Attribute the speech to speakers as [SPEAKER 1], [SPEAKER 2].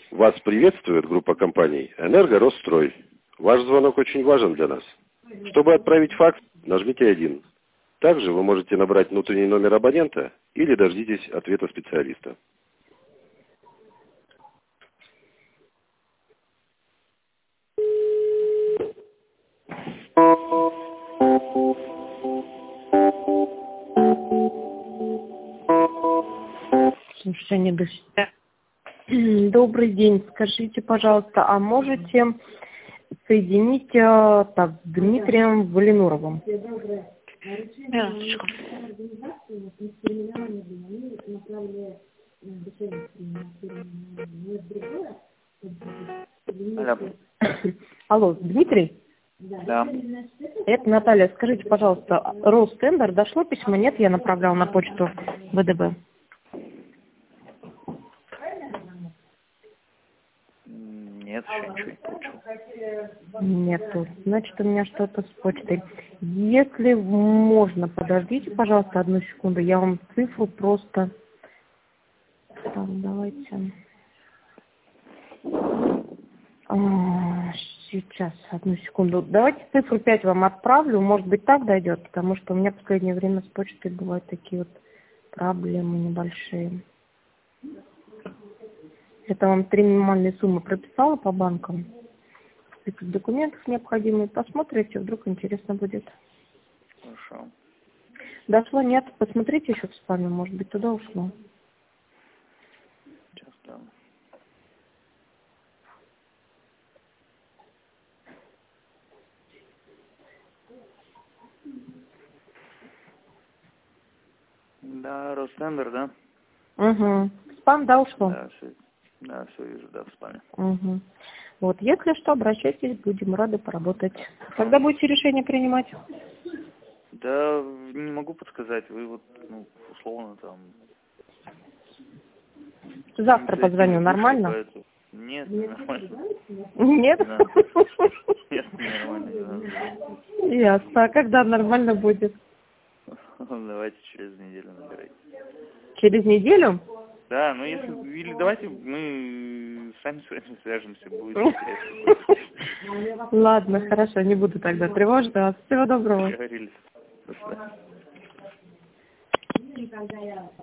[SPEAKER 1] Вас приветствует группа компаний «Энерго-Росстрой». Ваш звонок очень важен для нас. Чтобы отправить факс, нажмите 1. Также вы можете набрать внутренний номер абонента или дождитесь ответа специалиста.
[SPEAKER 2] Слушай, добрый день. Скажите, пожалуйста, а можете соединить с Дмитрием Валинуровым?
[SPEAKER 3] Минуточку. Алло.
[SPEAKER 2] Алло, Дмитрий?
[SPEAKER 3] Да.
[SPEAKER 2] Это Наталья. Скажите, пожалуйста, Ростендер, дошло письмо? Нет, я направляла на почту ВДБ.
[SPEAKER 3] Нет, еще ничего не получил.
[SPEAKER 2] Нету. Значит, у меня что-то с почтой. Если можно, подождите, пожалуйста, одну секунду. Я вам цифру просто... Так, давайте... Сейчас, одну секунду. Давайте цифру 5 вам отправлю. Может быть, так дойдет, потому что у меня в последнее время с почтой бывают такие вот проблемы небольшие. Это вам 3 минимальные суммы прописала по банкам. Список документов необходимые. Посмотрите, вдруг интересно будет.
[SPEAKER 3] Хорошо.
[SPEAKER 2] Дошло? Нет? Посмотрите еще в спаме, может быть, туда ушло.
[SPEAKER 3] Сейчас, да. Да, Ростендер, да?
[SPEAKER 2] Угу. Спам, да, ушло?
[SPEAKER 3] Да, все вижу, да, в спаме.
[SPEAKER 2] Угу. Вот, если что, обращайтесь, будем рады поработать. Когда будете решение принимать?
[SPEAKER 3] Да, не могу подсказать, вы вот, условно там...
[SPEAKER 2] Завтра позвоню, нормально?
[SPEAKER 3] Поэтому... Нет, нормально.
[SPEAKER 2] Нет?
[SPEAKER 3] Да. Нет, нормально.
[SPEAKER 2] Ясно. А когда нормально будет?
[SPEAKER 3] Давайте через неделю набирайте.
[SPEAKER 2] Через неделю?
[SPEAKER 3] Да, если... Или давайте мы сами с вами свяжемся, будет интересно.
[SPEAKER 2] Ладно, хорошо, не буду тогда тревожить вас. Всего доброго.
[SPEAKER 3] Договорились. До свидания.